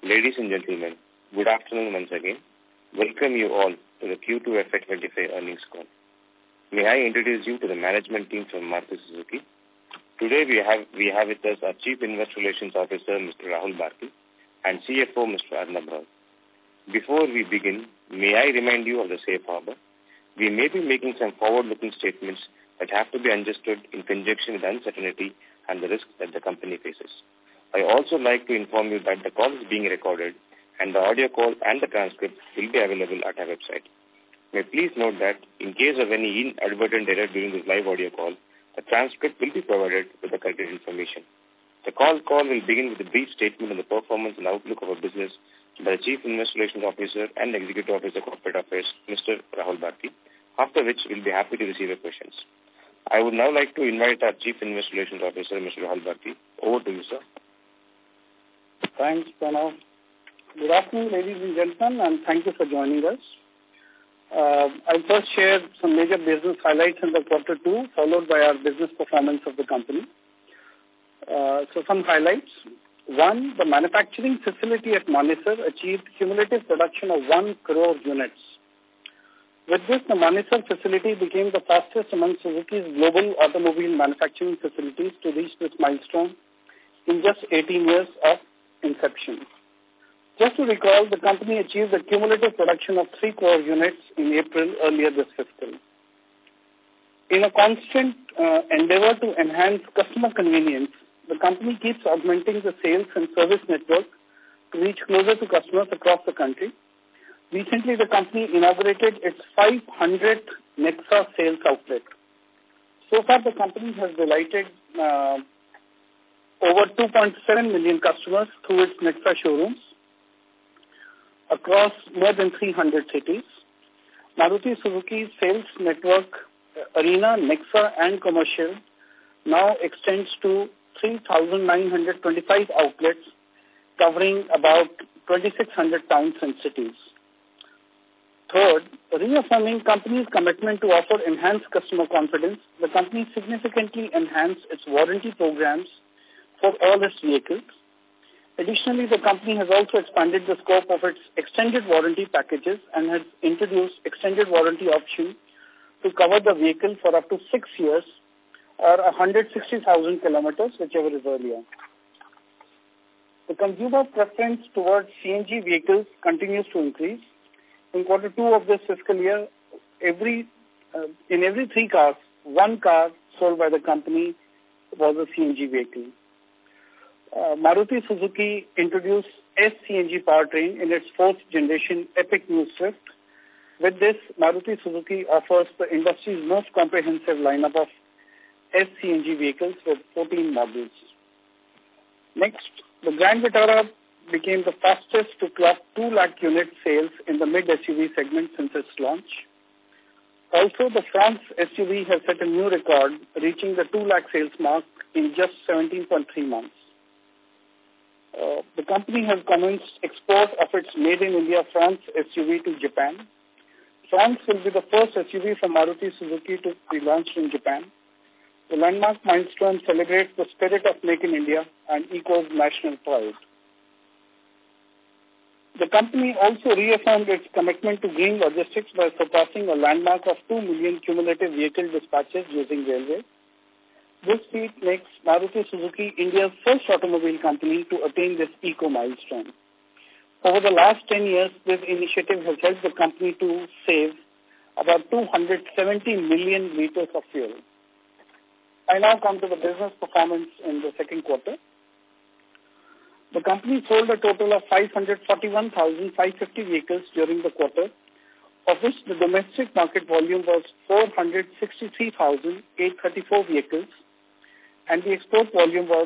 Ladies and gentlemen, good afternoon once again. Welcome you all to the Q2 FY25 earnings call. May I introduce you to the management team from Maruti Suzuki. Today we have with us our Chief Investor Relations Officer, Mr. Rahul Bharti, and CFO, Mr. Arnab Rao. Before we begin, may I remind you of the safe harbor. We may be making some forward-looking statements that have to be understood in conjunction with uncertainty and the risks that the company faces. I also like to inform you that the call is being recorded and the audio call and the transcript will be available at our website. May please note that in case of any inadvertent error during this live audio call, the transcript will be provided with the correct information. The call will begin with a brief statement on the performance and outlook of our business by the Chief Investor Relations Officer and Executive Officer of Corporate Affairs, Mr. Rahul Bharti, after which we'll be happy to receive your questions. I would now like to invite our Chief Investor Relations Officer, Mr. Rahul Bharti. Over to you, sir. Thanks, Pranav. Good afternoon, ladies and gentlemen, and thank you for joining us. I'll first share some major business highlights in the quarter two, followed by our business performance of the company. So some highlights. One, the manufacturing facility at Manesar achieved cumulative production of 1 crore units. With this, the Manesar facility became the fastest among Suzuki's global automobile manufacturing facilities to reach this milestone in just 18 years of inception. Just to recall, the company achieved a cumulative production of 3 crore units in April earlier this fiscal. In a constant endeavor to enhance customer convenience, the company keeps augmenting the sales and service network to reach closer to customers across the country. Recently, the company inaugurated its 500th Nexa sales outlet. So far, the company has delighted over 2.7 million customers through its Nexa showrooms across more than 300 cities. Maruti Suzuki's sales network, Arena, Nexa, and Commercial, now extends to 3,925 outlets covering about 2,600 towns and cities. Third, reaffirming company's commitment to offer enhanced customer confidence, the company significantly enhanced its warranty programs for all its vehicles. Additionally, the company has also expanded the scope of its extended warranty packages and has introduced extended warranty option to cover the vehicle for up to 6 years or 160,000 kilometers, whichever is earlier. The consumer preference towards CNG vehicles continues to increase. In quarter two of this fiscal year, in every 3 cars, 1 car sold by the company was a CNG vehicle. Maruti Suzuki introduced S-CNG powertrain in its 4th generation Epic New Swift. With this, Maruti Suzuki offers the industry's most comprehensive lineup of S-CNG vehicles with 14 models. Next, the Grand Vitara became the fastest to clock 2 lakh unit sales in the mid-SUV segment since its launch. Also, the France SUV has set a new record, reaching the 2 lakh sales mark in just 17.3 months. The company has commenced export of its Made in India France SUV to Japan. France will be the first SUV from Maruti Suzuki to be launched in Japan. The landmark milestone celebrates the spirit of Make in India and echoes national pride. The company also reaffirmed its commitment to green logistics by surpassing a landmark of 2 million cumulative vehicle dispatches using railway. This feat makes Maruti Suzuki India's first automobile company to attain this eco milestone. Over the last 10 years, this initiative has helped the company to save about 270 million liters of fuel. I now come to the business performance in the second quarter. The company sold a total of 541,550 vehicles during the quarter, of which the domestic market volume was 463,834 vehicles, and the export volume was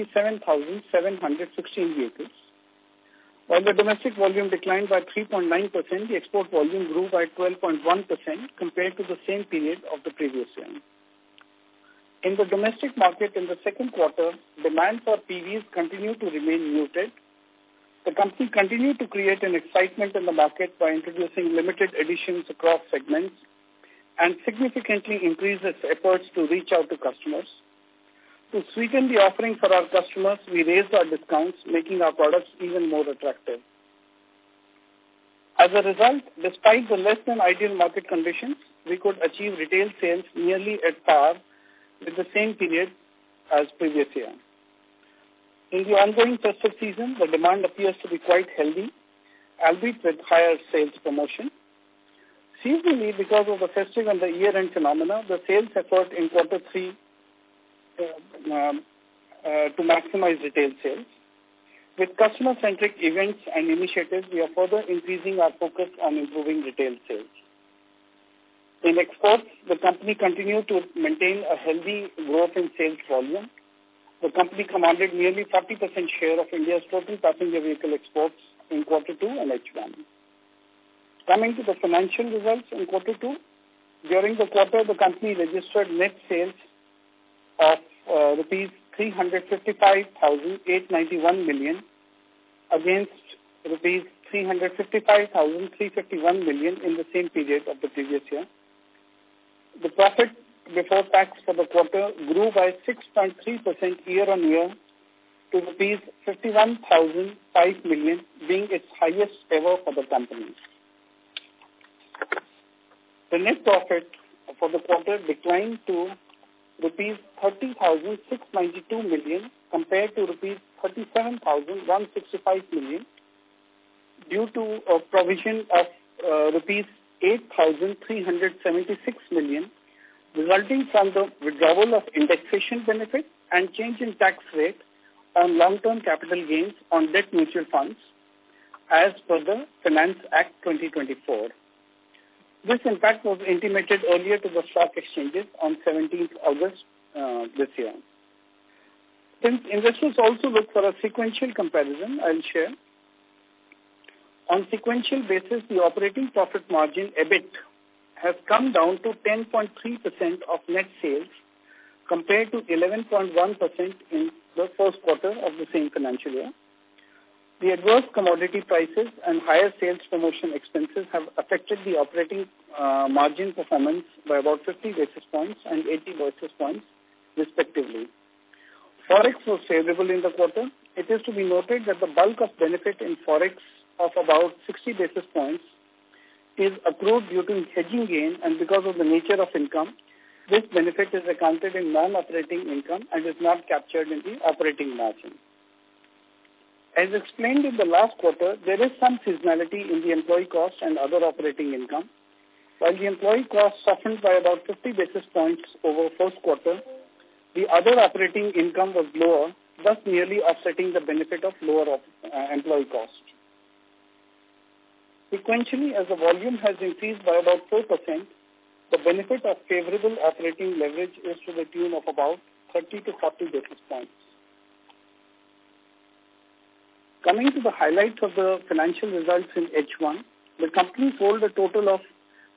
77,716 vehicles. While the domestic volume declined by 3.9%, the export volume grew by 12.1% compared to the same period of the previous year. In the domestic market in the second quarter, demand for PVs continued to remain muted. The company continued to create an excitement in the market by introducing limited editions across segments and significantly increased its efforts to reach out to customers. To sweeten the offering for our customers, we raised our discounts, making our products even more attractive. As a result, despite the less than ideal market conditions, we could achieve retail sales nearly at par with the same period as previous year. In the ongoing festive season, the demand appears to be quite healthy, albeit with higher sales promotion. Seasonally, because of the festive and the year-end phenomena, the sales effort in quarter 3 to maximize retail sales. With customer-centric events and initiatives, we are further increasing our focus on improving retail sales. In exports, the company continued to maintain a healthy growth in sales volume. The company commanded nearly 40% share of India's total passenger vehicle exports in quarter 2 and H1. Coming to the financial results in quarter 2, during the quarter, the company registered net sales of rupees 355,891 million against rupees 355,351 million in the same period of the previous year. The profit before tax for the quarter grew by 6.3% year-on-year to rupees 51,005 million, being its highest ever for the company. The net profit for the quarter declined to rupees 30,692 million compared to rupees 37,165 million due to a provision of rupees 8,376 million resulting from the withdrawal of indexation benefit and change in tax rate on long-term capital gains on debt mutual funds as per the Finance Act 2024. This impact was intimated earlier to the stock exchanges on 17th August this year. Since investors also look for a sequential comparison, I'll share. On sequential basis, the operating profit margin, EBIT, has come down to 10.3% of net sales compared to 11.1% in the first quarter of the same financial year. The adverse commodity prices and higher sales promotion expenses have affected the operating margin performance by about 50 basis points and 80 basis points, respectively. Forex was favorable in the quarter. It is to be noted that the bulk of benefit in Forex of about 60 basis points is accrued due to hedging gain, and because of the nature of income, this benefit is accounted in non-operating income and is not captured in the operating margin. As explained in the last quarter, there is some seasonality in the employee cost and other operating income. While the employee cost softened by about 50 basis points over first quarter, the other operating income was lower, thus nearly offsetting the benefit of lower employee cost. Sequentially, as the volume has increased by about 4%, the benefit of favorable operating leverage is to the tune of about 30 to 40 basis points. Coming to the highlights of the financial results in H1, the company sold a total of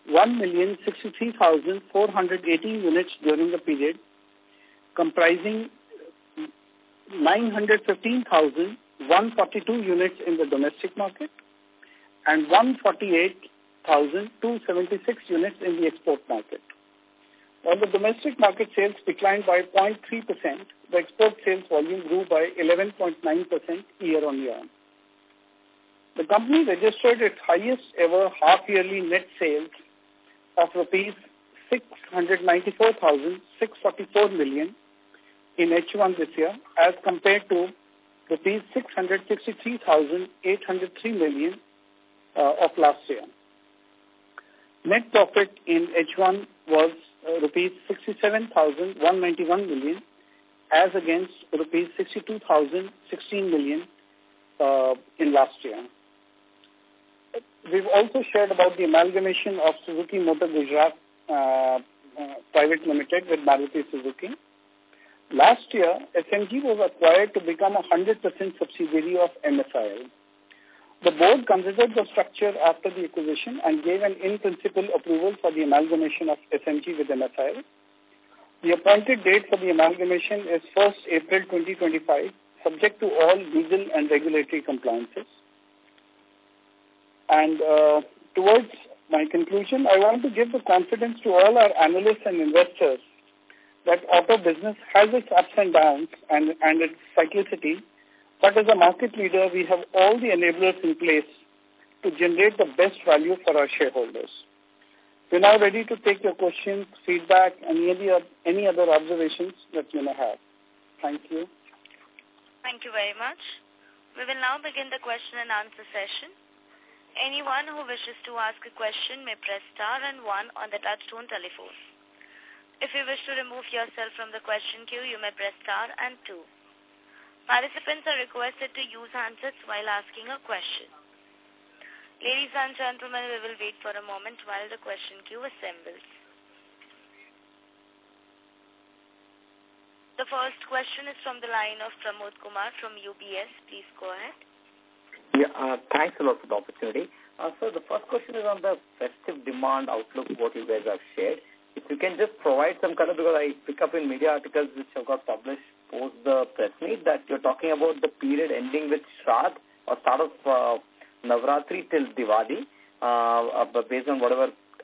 1,063,480 units during the period, comprising 915,142 units in the domestic market and 148,276 units in the export market. While the domestic market sales declined by 0.3%, the export sales volume grew by 11.9% year-on-year. The company registered its highest ever half-yearly net sales of rupees 694,644 million in H1 this year as compared to rupees 663,803 million of last year. Net profit in H1 was rupees 67,191 million as against rupees 62,016 million in last year. We've also shared about the amalgamation of Suzuki Motor Gujarat Private Limited with Maruti Suzuki. Last year, SMG was acquired to become a 100% subsidiary of MSIL. The board considered the structure after the acquisition and gave an in-principle approval for the amalgamation of SMG with MSIL. The appointed date for the amalgamation is 1st April 2025, subject to all legal and regulatory compliances. And towards my conclusion, I want to give the confidence to all our analysts and investors that auto business has its ups and downs and its cyclicity, but as a market leader, we have all the enablers in place to generate the best value for our shareholders. We're now ready to take your questions, feedback, and any other observations that you may have. Thank you. Thank you very much. We will now begin the question and answer session. Anyone who wishes to ask a question may press star and 1 on the touchtone telephone. If you wish to remove yourself from the question queue, you may press star and 2. Participants are requested to use handsets while asking a question. Ladies and gentlemen, we will wait for a moment while the question queue assembles. The first question is from the line of Pramod Kumar from UBS. Please go ahead. Yeah, thanks a lot for the opportunity. So the first question is on the festive demand outlook, what you guys have shared. If you can just provide some color, because I pick up in media articles which have got published post the press meet that you're talking about the period ending with Shraddh or start of Navratri till Diwali, based on whatever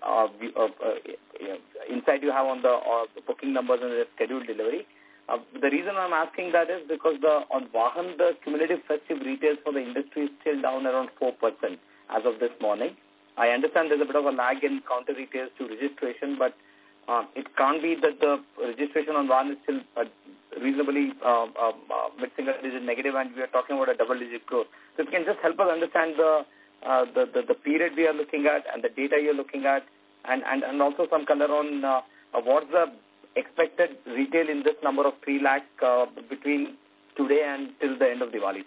insight you have on the booking numbers and the scheduled delivery. The reason I'm asking that is because on Vahan, the cumulative festive retails for the industry is still down around 4% as of this morning. I understand there's a bit of a lag in counter retails to registration, but it can't be that the registration on Vahan is still reasonably mid-single digit negative, and we are talking about a double-digit growth. So if you can just help us understand the period we are looking at and the data you're looking at, and also some color on what's the expected retail in this number of 3 lakh between today and till the end of Diwali,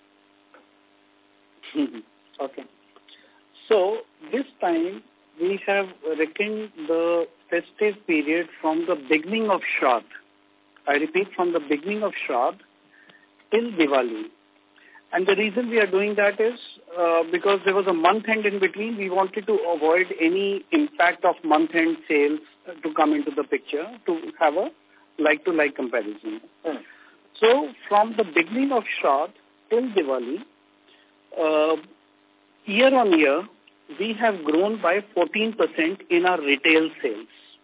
sir. Okay. So this time we have reckoned the festive period from the beginning of Shraddh. I repeat, from the beginning of Shraddh till Diwali. And the reason we are doing that is because there was a month end in between. We wanted to avoid any impact of month end sales to come into the picture, to have a like-to-like comparison. So from the beginning of Shraddh till Diwali, year on year, we have grown by 14% in our retail sales.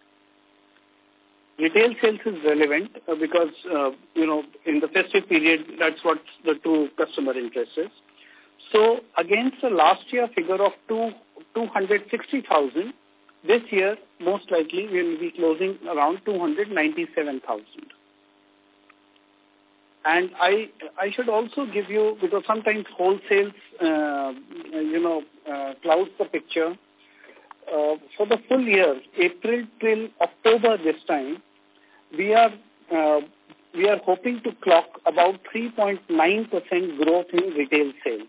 Retail sales is relevant because, in the festive period, that's what the true customer interest is. So against the last year figure of 260,000, this year, most likely, we will be closing around 297,000. And I should also give you, because sometimes wholesales, clouds the picture. For the full year, April till October this time, we are hoping to clock about 3.9% growth in retail sales.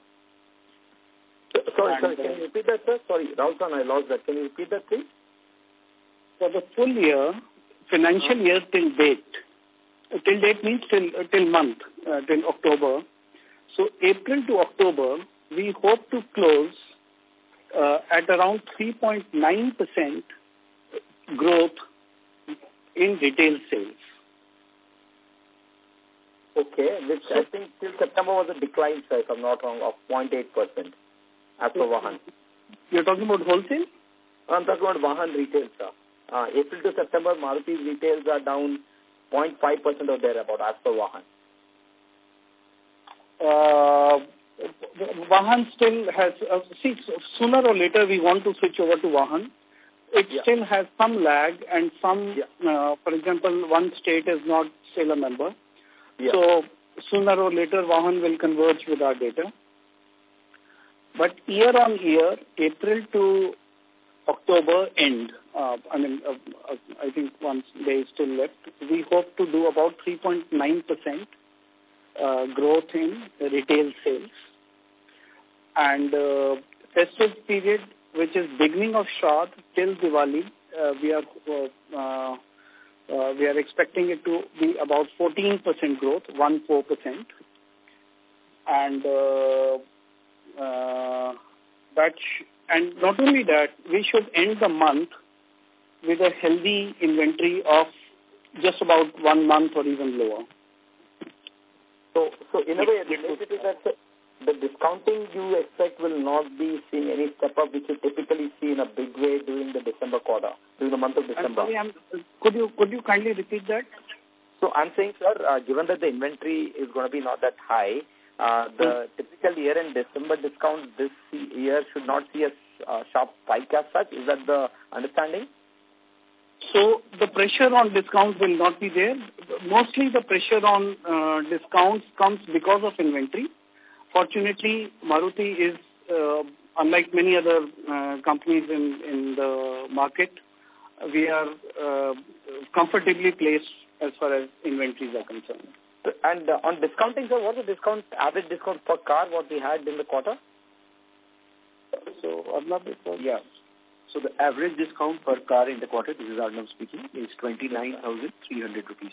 Sorry, can you repeat that, sir? Sorry, Rahul-san, I lost that. Can you repeat that, please? For the full year, financial year till date means till month, till October. So April to October, we hope to close at around 3.9% growth in retail sales. Okay, which I think till September was a decline, sir, if I'm not wrong, of 0.8% as per Vahan. You're talking about wholesale? I'm talking about Vahan retail, sir. April to September, Maruti's retails are down 0.5% or thereabout as per Vahan. Vahan still has, sooner or later we want to switch over to Vahan. It still has some lag and some, for example, one state is not still a member. Yeah. So sooner or later Vahan will converge with our data. But year on year, April to October end, I think one day is still left, we hope to do about 3.9% growth in retail sales. And festive period, which is beginning of Shraddh till Diwali, we are expecting it to be about 14% growth, 14%. And and not only that, we should end the month with a healthy inventory of just about 1 month or even lower. So in a way, related to that, the discounting you expect will not be seeing any step up, which you typically see in a big way during the December quarter, during the month of December. Could you kindly repeat that? So I'm saying, sir, given that the inventory is going to be not that high, the typical year-end December discount this year should not see a sharp spike as such. Is that the understanding? So the pressure on discounts will not be there. Mostly the pressure on discounts comes because of inventory. Fortunately, Maruti is, unlike many other companies in the market, we are comfortably placed as far as inventories are concerned. And on discounting, sir, what is the average discount per car what we had in the quarter? So, yeah. So the average discount per car in the quarter, this is Arnav speaking, is 29,300 rupees.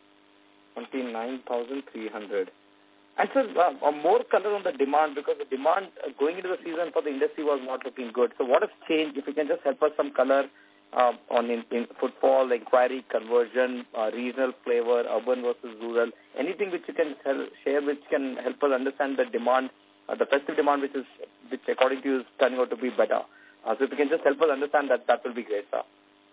29,300. And sir, more color on the demand, because the demand going into the season for the industry was not looking good. So what has changed? If you can just help us some color on in footfall, inquiry, conversion, regional flavor, urban versus rural, anything which you can share which can help us understand the demand, the festive demand which according to you is turning out to be better. So if you can just help us understand that will be great, sir.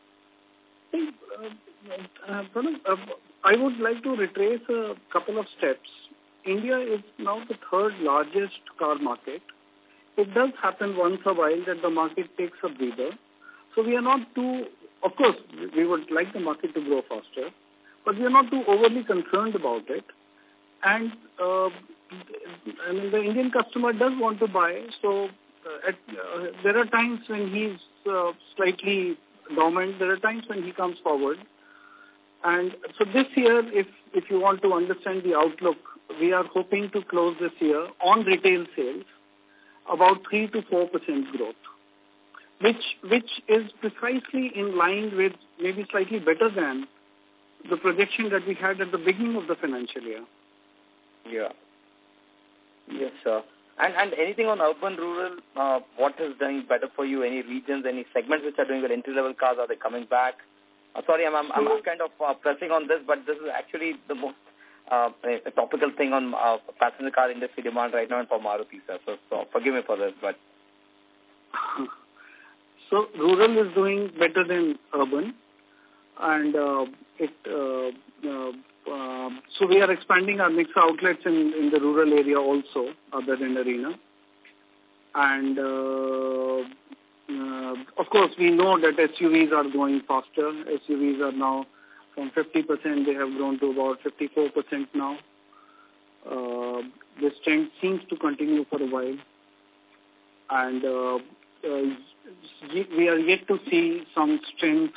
I would like to retrace a couple of steps. India is now the third largest car market. It does happen once a while that the market takes a breather. So we are not too, of course, we would like the market to grow faster, but we are not too overly concerned about it. And I mean, the Indian customer does want to buy, so there are times when he's slightly dormant, there are times when he comes forward. And so this year, if you want to understand the outlook, we are hoping to close this year on retail sales about 3 to 4% growth, which is precisely in line with maybe slightly better than the projection that we had at the beginning of the financial year. Yeah. Yes, sir. And anything on urban, rural, what is doing better for you? Any regions, any segments which are doing well? Entry-level cars, are they coming back? Sorry, I'm kind of pressing on this, but this is actually the most a topical thing on passenger car industry demand right now and for Maruti, sir. So forgive me for this, but... So rural is doing better than urban, and so we are expanding our mix outlets in the rural area also, other than Arena. And of course, we know that SUVs are going faster. SUVs are now from 50%, they have grown to about 54% now. This trend seems to continue for a while. And we are yet to see some strength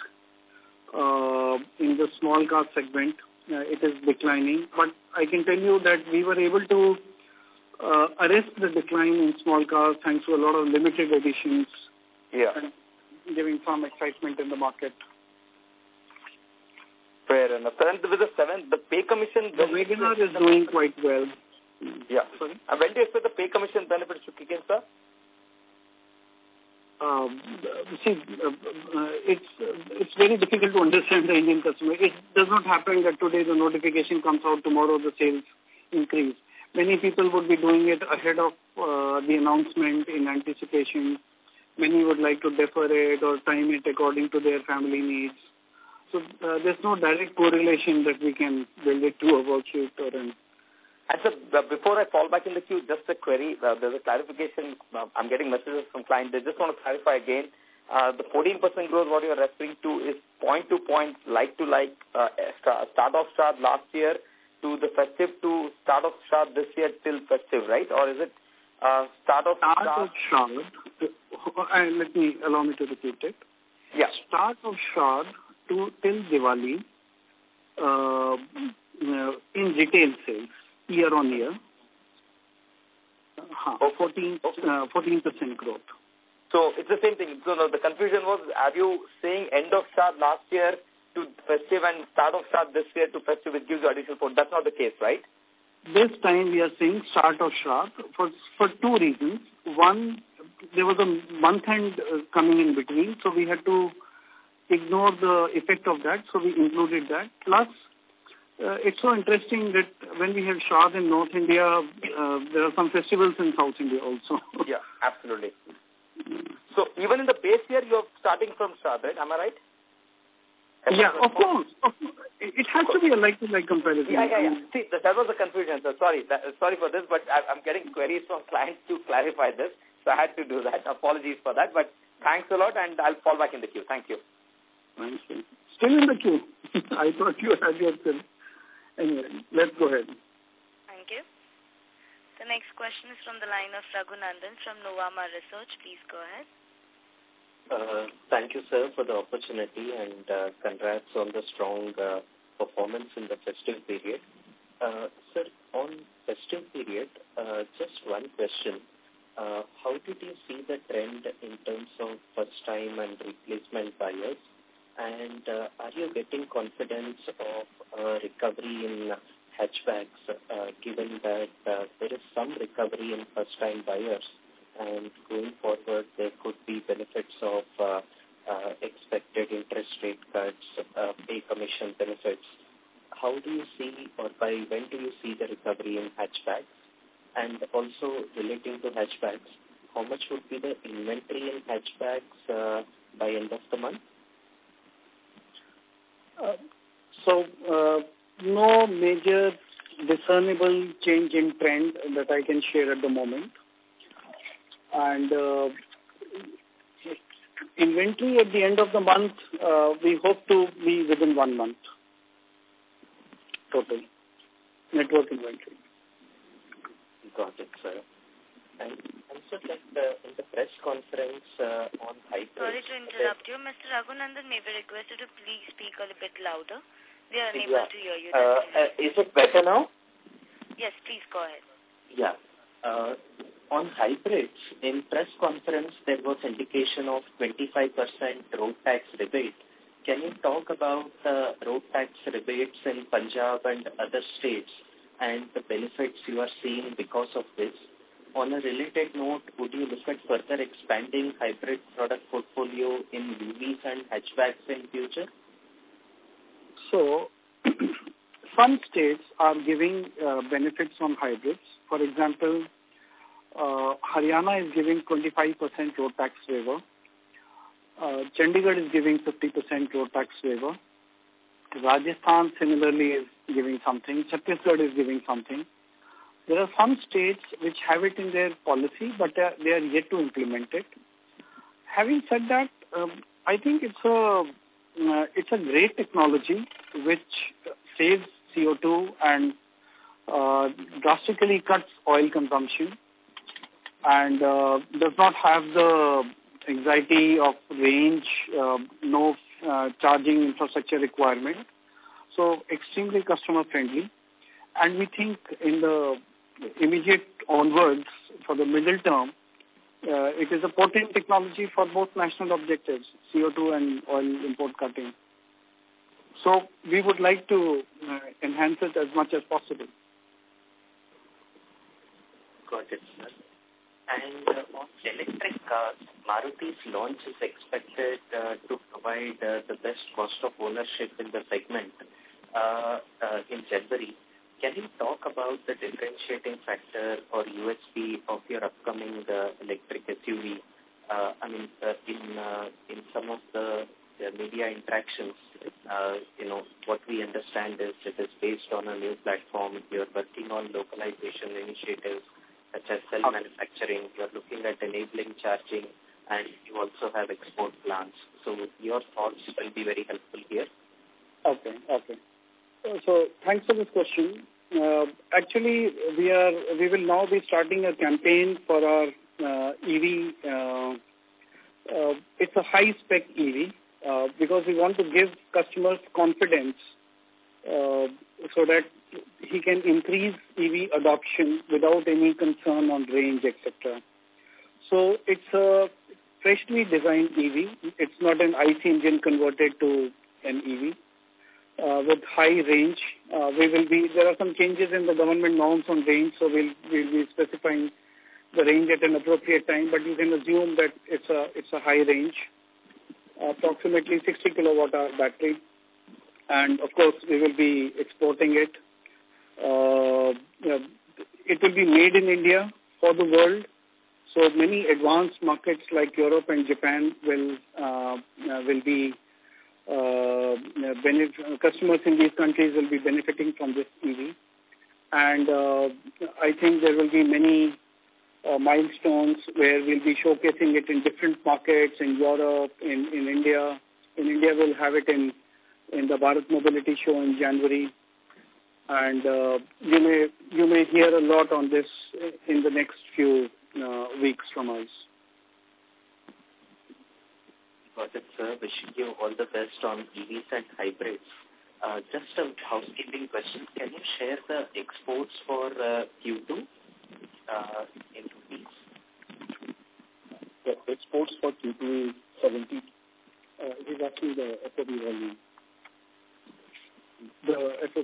in the small car segment. It is declining. But I can tell you that we were able to arrest the decline in small cars thanks to a lot of limited editions. Yeah. And giving some excitement in the market. Fair enough. And with the pay commission... The WagonR is doing quite well. Yeah. Sorry? And when do you expect the pay commission benefits to kick in, sir? It's very difficult to understand the Indian customer. It does not happen that today the notification comes out, tomorrow the sales increase. Many people would be doing it ahead of the announcement in anticipation. Many would like to defer it or time it according to their family needs. So there's no direct correlation that we can build it to a worksheet or an... And so before I fall back in the queue, just a query. There's a clarification. I'm getting messages from clients. They just want to clarify again. The 14% growth, what you're referring to, is point to point, like to like, start of start last year to the festive to start of start this year till festive, right? Or is it start of start? Allow me to repeat it. Yeah. Start of Shraddh till Diwali in retail sales, year on year, 14% growth. So it's the same thing. So the confusion was, are you saying end of Shraddh last year to festive and start of Shraddh this year to festive, which gives you additional 4? That's not the case, right? This time we are saying start of Shraddh for two reasons. One, there was a month end coming in between, so we had to ignore the effect of that, so we included that. Plus, it's so interesting that when we have Shraddh in North India, there are some festivals in South India also. Yeah, absolutely. So even in the base year, you're starting from Shraddh, right? Am I right? Yeah, of course. It has to be a like-to-like comparison. Yeah. See, that was the confusion. So sorry for this, but I'm getting queries from clients to clarify this. So I had to do that. Apologies for that. But thanks a lot, and I'll fall back in the queue. Thank you. Thank you. Still in the queue. I thought you had yourself. Anyway, let's go ahead. Thank you. The next question is from the line of Raghunandan from Nuvama Research. Please go ahead. Thank you, sir, for the opportunity, and congrats on the strong performance in the festive period. Sir, on festive period, just one question. How did you see the trend in terms of first-time and replacement buyers? And are you getting confidence of recovery in hatchbacks, given that there is some recovery in first-time buyers, and going forward there could be benefits of expected interest rate cuts, pay commission benefits? How do you see, or by when do you see the recovery in hatchbacks? And also relating to hatchbacks, how much would be the inventory in hatchbacks by end of the month? No major discernible change in trend that I can share at the moment. And inventory at the end of the month, we hope to be within 1 month total network inventory. Got it, sir. And so, like in the press conference on hybrid... Sorry to interrupt you. Mr. Raghunandan, may be requested to please speak a little bit louder. We are unable to hear you. Is it better now? Yes, please go ahead. Yeah. On hybrids, in press conference, there was indication of 25% road tax rebate. Can you talk about road tax rebates in Punjab and other states and the benefits you are seeing because of this? On a related note, would you look at further expanding hybrid product portfolio in UVs and hatchbacks in future? So, some states are giving benefits on hybrids. For example, Haryana is giving 25% road tax waiver. Chandigarh is giving 50% road tax waiver. Rajasthan similarly is giving something. Chhattisgarh is giving something. There are some states which have it in their policy, but they are yet to implement it. Having said that, I think it's a great technology which saves CO2 and drastically cuts oil consumption and does not have the anxiety of range, no charging infrastructure requirement. So extremely customer friendly. And we think in the immediate onwards, for the middle term, it is a potent technology for both national objectives, CO2 and oil import cutting. So we would like to enhance it as much as possible. Got it, sir. And on electric cars, Maruti's launch is expected to provide the best cost of ownership in the segment in January. Can you talk about the differentiating factor or USP of your upcoming electric SUV? In some of the media interactions, what we understand is it is based on a new platform. You're working on localization initiatives such as cell manufacturing. You're looking at enabling charging, and you also have export plans. So your thoughts will be very helpful here. Okay. So thanks for this question. Actually, we will now be starting a campaign for our EV. It's a high-spec EV because we want to give customers confidence so that he can increase EV adoption without any concern on range, etc. So it's a freshly designed EV. It's not an IC engine converted to an EV. With high range, there are some changes in the government norms on range, so we'll be specifying the range at an appropriate time, but you can assume that it's a high range, approximately 60 kilowatt hour battery, And, of course, we will be exporting it. It will be made in India for the world. So many advanced markets like Europe and Japan will be customers in these countries will be benefiting from this EV. And I think there will be many milestones where we'll be showcasing it in different markets in Europe, in India. In India, we'll have it in the Bharat Mobility Show in January. And you may hear a lot on this in the next few weeks from us. Got it, sir. Wishing you all the best on EVs and hybrids. Just a housekeeping question. Can you share the exports for Q2 in rupees? The exports for Q2 is 70. Is actually the FOB volume. The FOB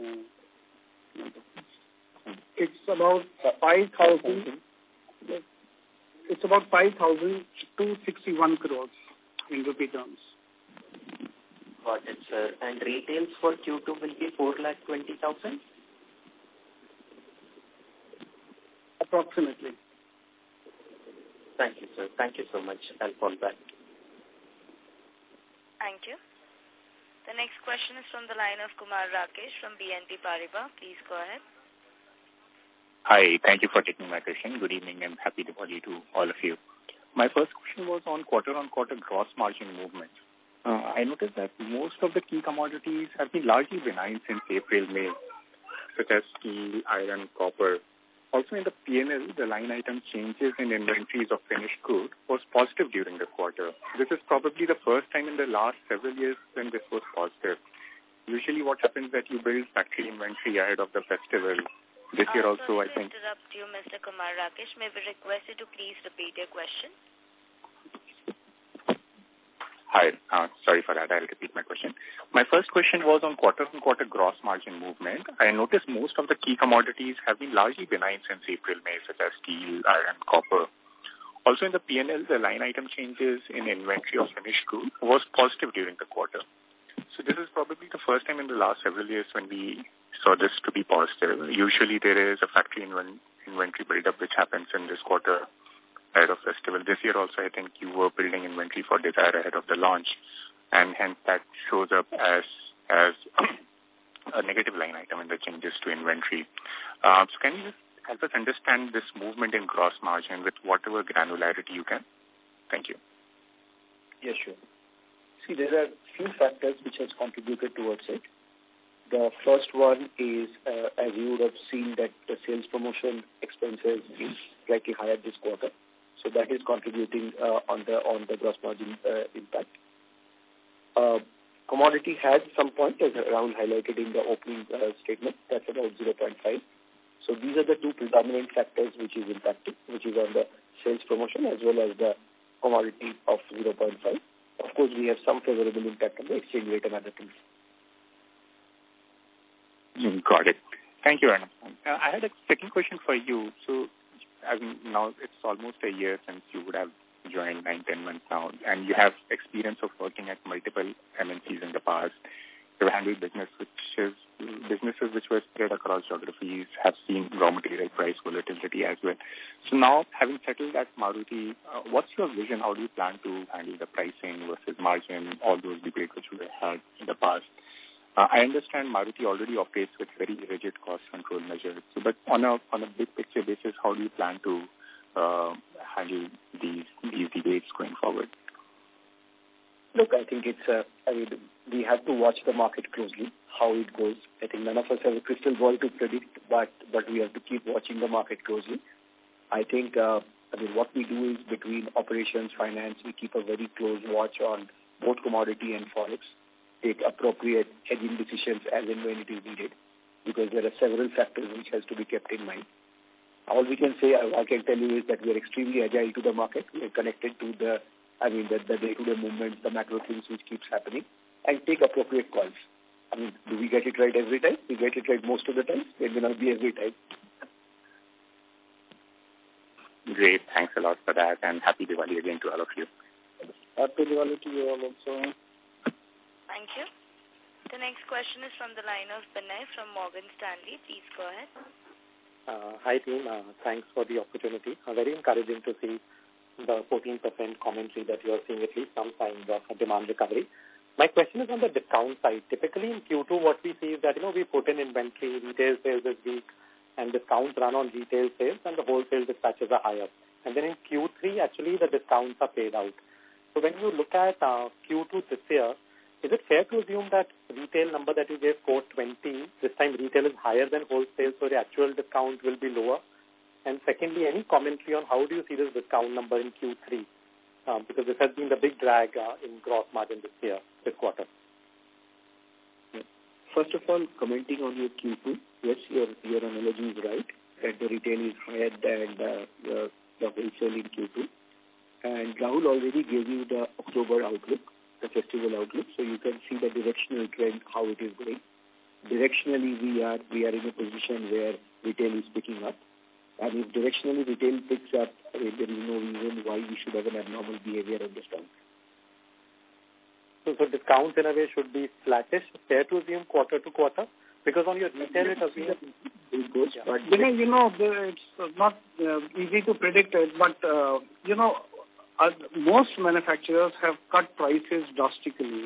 it's about 5,000. It's about 5,261 crores in rupee terms. Got it, sir. And retails for Q2 will be 4,20,000? Approximately. Thank you, sir. Thank you so much. I'll call back. Thank you. The next question is from the line of Kumar Rakesh from BNP Paribas. Please go ahead. Hi, thank you for taking my question. Good evening and happy Diwali to all of you. My first question was on quarter-on-quarter gross margin movement. I noticed that most of the key commodities have been largely benign since April, May, such as steel, iron, copper. Also in the P&L, the line item changes in inventories of finished good was positive during the quarter. This is probably the first time in the last several years when this was positive. Usually what happens is that you build factory inventory ahead of the festival. This year also, I think... Sorry to interrupt you, Mr. Kumar Rakesh. May we request you to please repeat your question? Hi, sorry for that. I'll repeat my question. My first question was on quarter-on-quarter gross margin movement. I noticed most of the key commodities have been largely benign since April, May, such as steel, iron, copper. Also in the P&L, the line item changes in inventory of finished goods was positive during the quarter. So this is probably the first time in the last several years when we saw this to be positive. Usually there is a factory inventory buildup which happens in this quarter ahead of festival. This year also, I think you were building inventory for Dzire ahead of the launch, and hence that shows up as a negative line item in the changes to inventory. So can you just help us understand this movement in gross margin with whatever granularity you can? Thank you. Yes, sure. See, there are few factors which has contributed towards it. The first one is, as you would have seen, that the sales promotion expenses is slightly higher this quarter. So that is contributing on the gross margin impact. Commodity had some point, as around highlighted in the opening statement, that's about 0.5. So these are the two predominant factors which is impacting, which is on the sales promotion as well as the commodity of 0.5. Of course, we have some favorable impact on the exchange rate and other things. Got it. Thank you, Arnab. I had a second question for you. So, now it's almost a year since you would have joined, 9-10 months now, and you have experience of working at multiple MNCs in the past. You've handled businesses which were spread across geographies, have seen raw material price volatility as well. So now, having settled at Maruti, what's your vision? How do you plan to handle the pricing versus margin, all those debates which we had in the past? I understand Maruti already operates with very rigid cost control measures. So, but on a big picture basis, how do you plan to handle these debates going forward? Look, I think we have to watch the market closely, how it goes. I think none of us have a crystal ball to predict, but we have to keep watching the market closely. I think, what we do is between operations, finance, we keep a very close watch on both commodity and forex, take appropriate hedging decisions as and when it is needed, because there are several factors which has to be kept in mind. All we can say, I can tell you, is that we are extremely agile to the market. We are connected to the day-to-day movements, the macro things which keeps happening, and take appropriate calls. Do we get it right every time? We get it right most of the time. It may not be every time. Great. Thanks a lot for that, and happy Diwali again to all of you. Happy Diwali to you all also. Thank you. The next question is from the line of Binay from Morgan Stanley. Please go ahead. Hi team, thanks for the opportunity. Very encouraging to see the 14% commentary that you are seeing at least some signs of demand recovery. My question is on the discount side. Typically in Q2 what we see is that, we put in inventory, retail sales is weak, and discounts run on retail sales and the wholesale dispatches are higher. And then in Q3 actually the discounts are paid out. So when you look at Q2 this year, is it fair to assume that retail number that you gave 420, this time retail is higher than wholesale, so the actual discount will be lower? And secondly, any commentary on how do you see this discount number in Q3? Because this has been the big drag in gross margin this quarter. First of all, commenting on your Q2, yes, your analogy is right, that the retail is higher than the wholesale in Q2. And Rahul already gave you the October outlook, the festival outlook, so you can see the directional trend, how it is going. Directionally, we are in a position where retail is picking up. And if directionally retail picks up, there is no reason why we should have an abnormal behavior of discount. So discounts in a way should be flattish, fair to assume quarter to quarter? Because on your retail it has been... But, it's not easy to predict it, but, most manufacturers have cut prices drastically.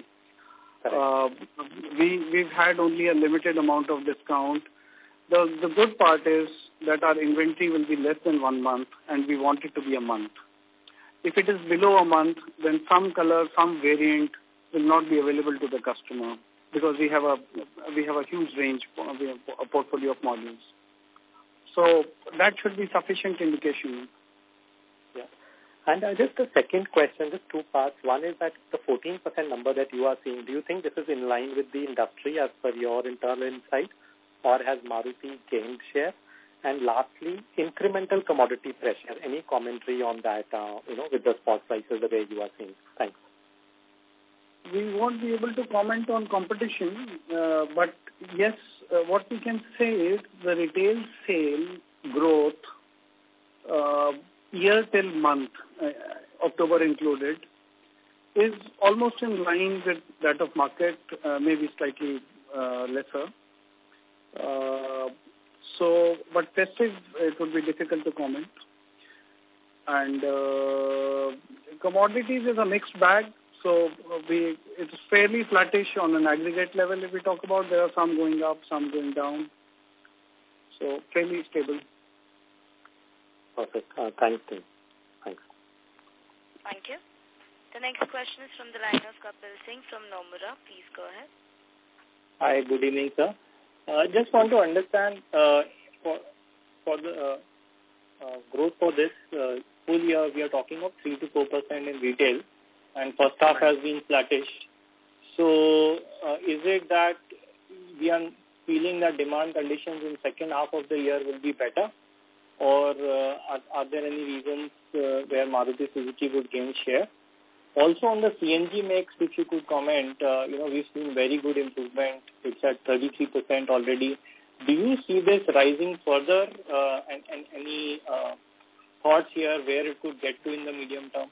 We've had only a limited amount of discount. The good part is that our inventory will be less than 1 month, and we want it to be a month. If it is below a month, then some color, some variant will not be available to the customer because we have a huge range, we have a portfolio of models. So that should be sufficient indication. Yeah. And just a second question, just two parts. One is that the 14% number that you are seeing, do you think this is in line with the industry as per your internal insight, or has Maruti gained share? And lastly, incremental commodity pressure. Any commentary on that, with the spot prices the way you are seeing? Thanks. We won't be able to comment on competition, but yes, what we can say is the retail sale growth year till month, October included, is almost in line with that of market, maybe slightly lesser. But festive, it would be difficult to comment. And commodities is a mixed bag, so it's fairly flattish on an aggregate level. If we talk about, there are some going up, some going down. So fairly stable. Perfect. Thanks, Tim. Thanks. Thank you. The next question is from the line of Kapil Singh from Nomura. Please go ahead. Hi, good evening, sir. Just want to understand for the growth for this full year, we are talking of 3 to 4% in retail, and first half has been flattish. So is it that we are feeling that demand conditions in second half of the year will be better, or are there any reasons where Maruti Suzuki would gain share? Also on the CNG mix, if you could comment, we've seen very good improvement. It's at 33% already. Do you see this rising further, and any thoughts here where it could get to in the medium term?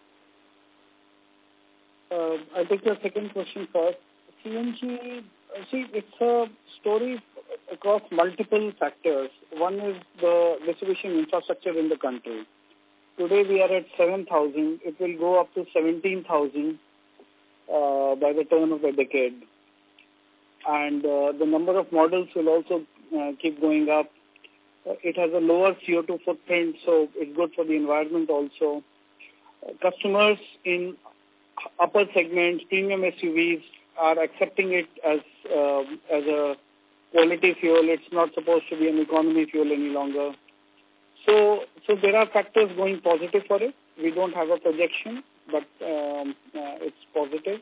I'll take your second question first. CNG, it's a story across multiple factors. One is the distribution infrastructure in the country. Today we are at 7,000. It will go up to 17,000 by the turn of the decade. And the number of models will also keep going up. It has a lower CO2 footprint, so it's good for the environment also. Customers in upper segments, premium SUVs, are accepting it as a quality fuel. It's not supposed to be an economy fuel any longer. So there are factors going positive for it. We don't have a projection, but it's positive.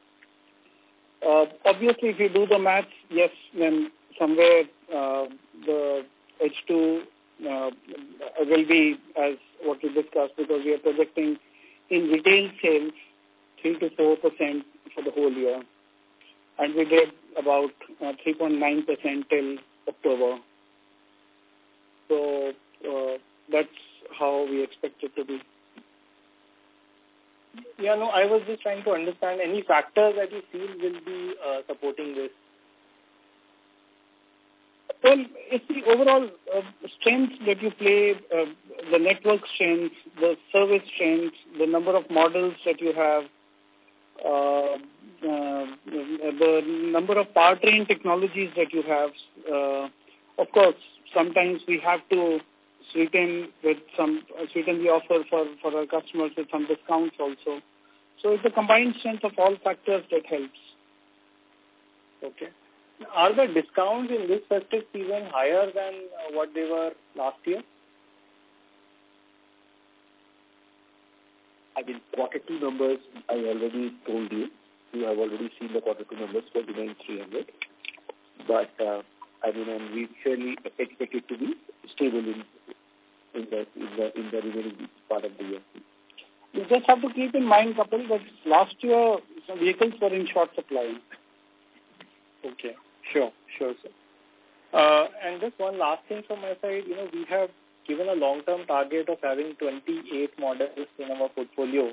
Obviously, if you do the maths, yes, then somewhere the H2 will be as what we discussed, because we are projecting in retail sales 3 to 4% for the whole year. And we did about 3.9% till October. So that's how we expect it to be. Yeah, no, I was just trying to understand any factors that you feel will be supporting this. Well, it's the overall strengths that you play, the network strengths, the service strengths, the number of models that you have, the number of powertrain technologies that you have. Of course, sometimes we have to sweeten the offer for our customers with some discounts also. So it's a combined strength of all factors that helps. Okay. Are the discounts in this festive season higher than what they were last year? I mean, quarter two numbers, I already told you. You have already seen the quarter two numbers, 49,300. But, I mean, and we fairly expect it to be stable in the remaining part of the year. You just have to keep in mind, Kapil, that last year some vehicles were in short supply. Okay. Sure, sir. And just one last thing from my side, we have given a long-term target of having 28 models in our portfolio.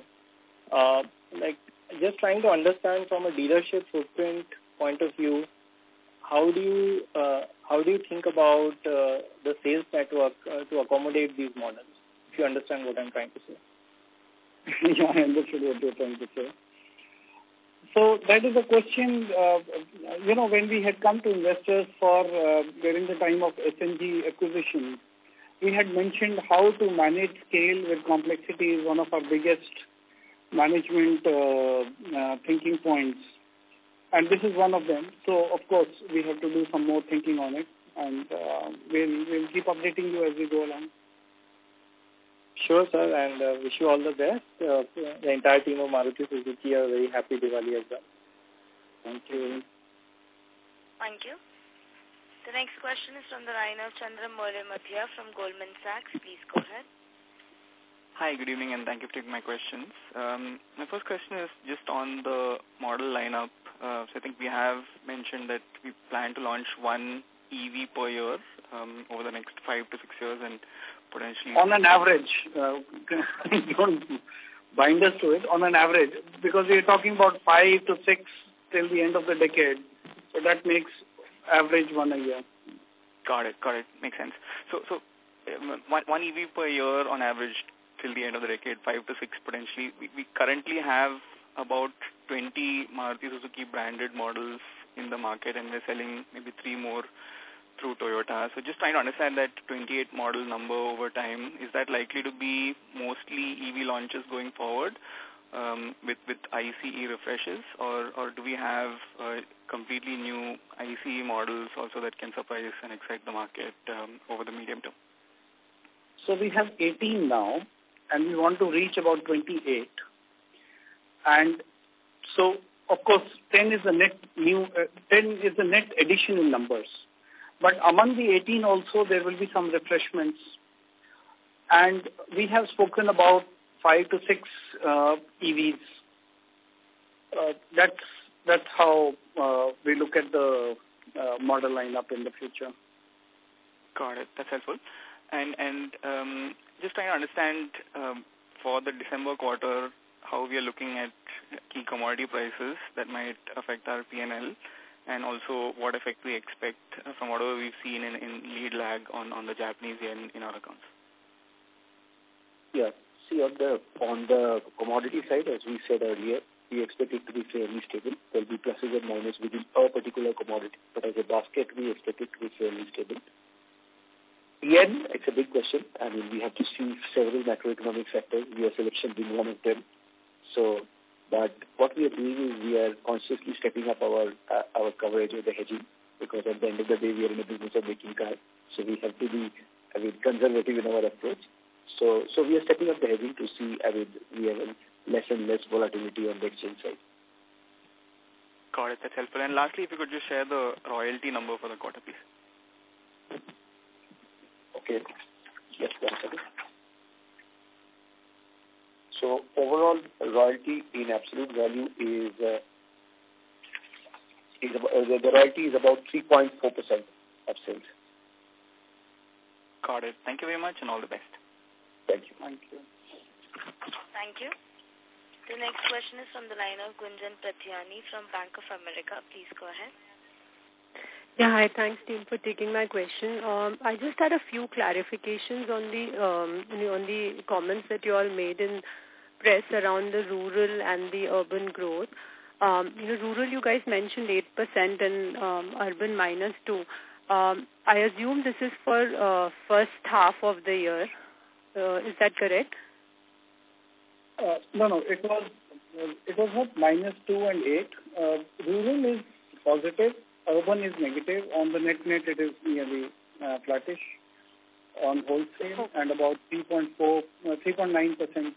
Just trying to understand from a dealership footprint point of view, how do you think about the sales network to accommodate these models? If you understand what I'm trying to say. Yeah, I understood what you're trying to say. So that is a question, when we had come to investors for during the time of SNG acquisition, we had mentioned how to manage scale with complexity is one of our biggest management thinking points. And this is one of them. So, of course, we have to do some more thinking on it. And we'll keep updating you as we go along. Sure, sir, and wish you all the best. The entire team of Maruti Suzuki are very happy Diwali as well. Thank you. Thank you. The next question is from the line of Chandramouli Muthiah from Goldman Sachs. Please go ahead. Hi, good evening, and thank you for taking my questions. My first question is just on the model lineup. So I think we have mentioned that we plan to launch one EV per year over the next 5 to 6 years, and potentially on an average. Don't bind us to it. On an average, because we are talking about 5 to 6 till the end of the decade, so that makes average one a year. Got it. Makes sense. So one EV per year on average till the end of the decade, 5 to 6 potentially. We currently have about 20 Maruti Suzuki branded models in the market, and we're selling maybe 3 more through Toyota. So just trying to understand that 28 model number over time, is that likely to be mostly EV launches going forward with ICE refreshes, or do we have completely new ICE models also that can surprise and excite the market over the medium term? So we have 18 now, and we want to reach about 28. And so, of course, 10 is the net addition in numbers. But among the 18 also, there will be some refreshments. And we have spoken about 5 to 6 EVs. That's how we look at the model lineup in the future. Got it. That's helpful. And just trying to understand for the December quarter, how we are looking at key commodity prices that might affect our P&L, and also what effect we expect from whatever we've seen in lead lag on the Japanese yen in our accounts. Yeah. See, on the commodity side, as we said earlier, we expect it to be fairly stable. There will be pluses and minuses within a particular commodity, but as a basket, we expect it to be fairly stable. Yen, it's a big question. I mean, we have to see several macroeconomic factors, US election being one of them. So, but what we are doing is we are consciously stepping up our coverage of the hedging, because at the end of the day, we are in the business of making cars. So we have to be, conservative in our approach. So we are stepping up the hedging to see, we have less and less volatility on the exchange side. Got it. That's helpful. And lastly, if you could just share the royalty number for the quarter, please. Okay. Yes, 1 second. So overall, royalty in absolute value is the royalty is about 3.4% of sales. Got it. Thank you very much, and all the best. Thank you. Thank you. Thank you. The next question is from the line of Gunjan Prathyani from Bank of America. Please go ahead. Yeah, hi. Thanks, team, for taking my question. I just had a few clarifications on the comments that you all made in press around the rural and the urban growth. Rural, you guys mentioned 8% and urban -2%. I assume this is for first half of the year. Is that correct? No, it was not -2 and 8. Rural is positive, urban is negative. On the net, it is nearly flattish on wholesale and about 3.9%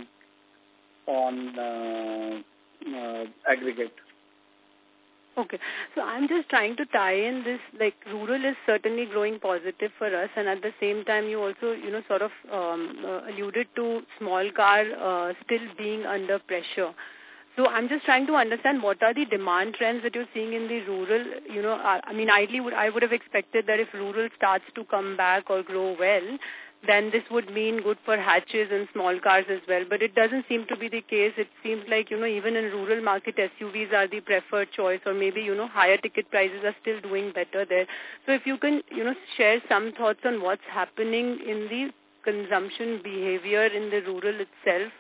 on aggregate. Okay. So I'm just trying to tie in this, like rural is certainly growing positive for us, and at the same time you also, sort of alluded to small car still being under pressure. So I'm just trying to understand what are the demand trends that you're seeing in the rural, ideally I would have expected that if rural starts to come back or grow well, then this would mean good for hatches and small cars as well. But it doesn't seem to be the case. It seems like, even in rural market, SUVs are the preferred choice, or maybe, higher ticket prices are still doing better there. So if you can, share some thoughts on what's happening in the consumption behavior in the rural itself.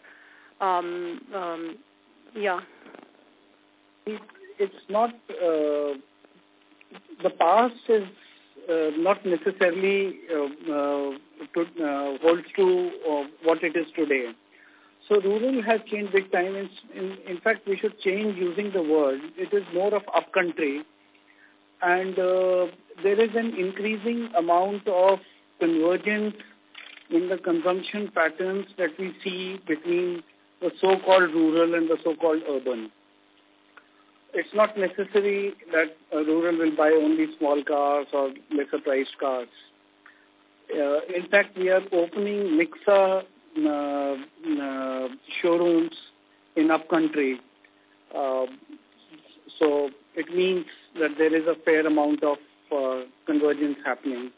Yeah. It's not, the past is not necessarily holds to what it is today. So rural has changed big time. In fact, we should change using the word. It is more of upcountry. And there is an increasing amount of convergence in the consumption patterns that we see between the so-called rural and the so-called urban. It's not necessary that rural will buy only small cars or lesser priced cars. In fact, we are opening Nexa showrooms in upcountry. So it means that there is a fair amount of convergence happening.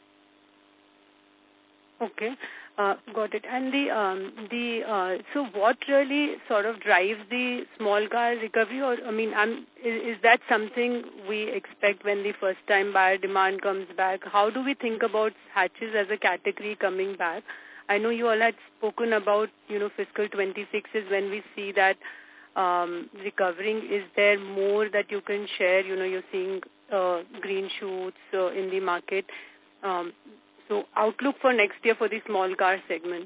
Okay. Got it. And so what really sort of drives the small car recovery? Or is that something we expect when the first time buyer demand comes back? How do we think about hatches as a category coming back? I know you all had spoken about, fiscal 26 is when we see that recovering. Is there more that you can share? You're seeing green shoots in the market. So outlook for next year for the small car segment?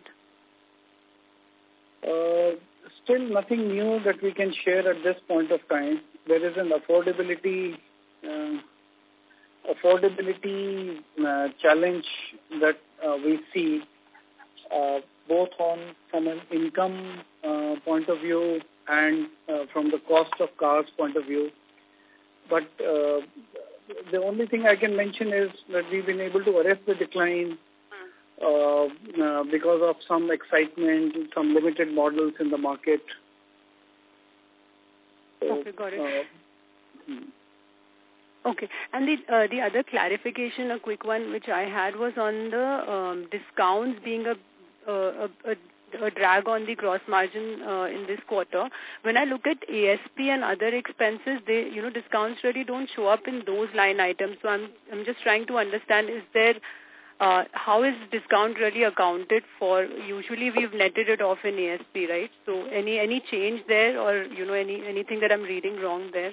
Still nothing new that we can share at this point of time. There is an affordability challenge that we see both from an income point of view and from the cost of cars point of view. But the only thing I can mention is that we've been able to arrest the decline because of some excitement, some limited models in the market. Okay, got it. Okay, and the other clarification, a quick one, which I had was on the discounts being a drag on the gross margin in this quarter. When I look at ASP and other expenses, they, discounts really don't show up in those line items. So I'm just trying to understand, is there, how is discount really accounted for? Usually we've netted it off in ASP, right? So any change there, or, anything that I'm reading wrong there?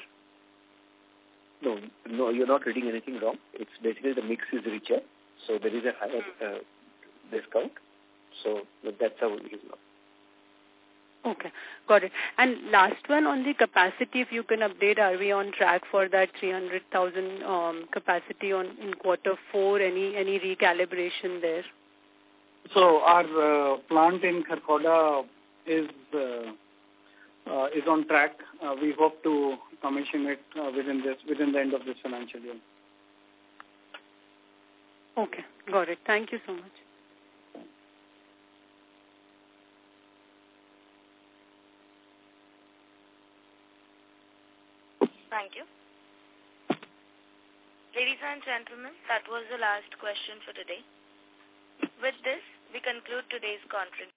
No, you're not reading anything wrong. It's basically the mix is richer, so there is a higher discount. So that's how it is now. Okay, got it. And last one on the capacity, if you can update, are we on track for that 300,000 capacity in quarter 4? Any recalibration there? So our plant in Kharkhoda is on track. We hope to commission it within the end of this financial year. Okay, got it. Thank you so much. Thank you. Ladies and gentlemen, that was the last question for today. With this, we conclude today's conference.